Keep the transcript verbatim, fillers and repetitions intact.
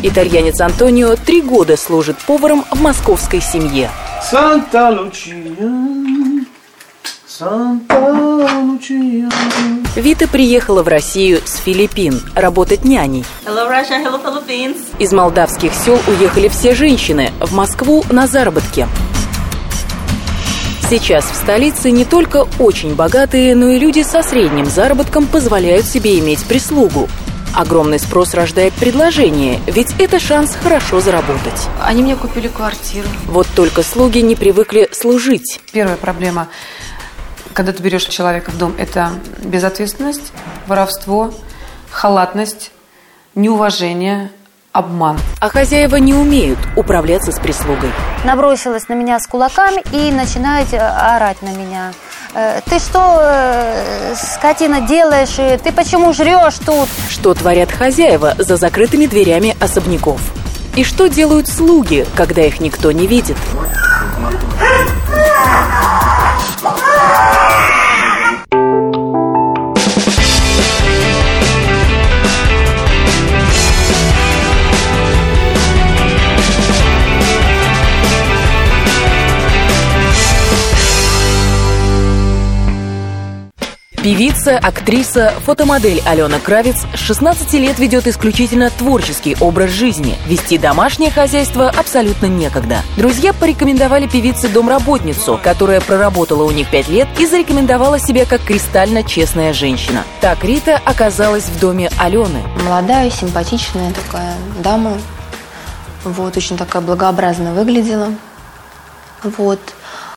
Итальянец Антонио три года служит поваром в московской семье. Вита приехала в Россию с Филиппин работать няней. Hello, Russia. Hello, Philippines. Из молдавских сел уехали все женщины в Москву на заработки. Сейчас в столице не только очень богатые, но и люди со средним заработком позволяют себе иметь прислугу. Огромный спрос рождает предложение, ведь это шанс хорошо заработать. Они мне купили квартиру. Вот только слуги не привыкли служить. Первая проблема, когда ты берешь человека в дом, это безответственность, воровство, халатность, неуважение, обман. А хозяева не умеют управляться с прислугой. Набросилась на меня с кулаками и начинает орать на меня. Ты что, скотина, делаешь? Ты почему жрешь тут? Что творят хозяева за закрытыми дверями особняков? И что делают слуги, когда их никто не видит? Певица, актриса, фотомодель Алена Кравец с шестнадцати лет ведет исключительно творческий образ жизни. Вести домашнее хозяйство абсолютно некогда. Друзья порекомендовали певице домработницу, которая проработала у них пять лет и зарекомендовала себя как кристально честная женщина. Так Рита оказалась в доме Алены. Молодая, симпатичная такая дама. Вот, очень такая благообразно выглядела. Вот.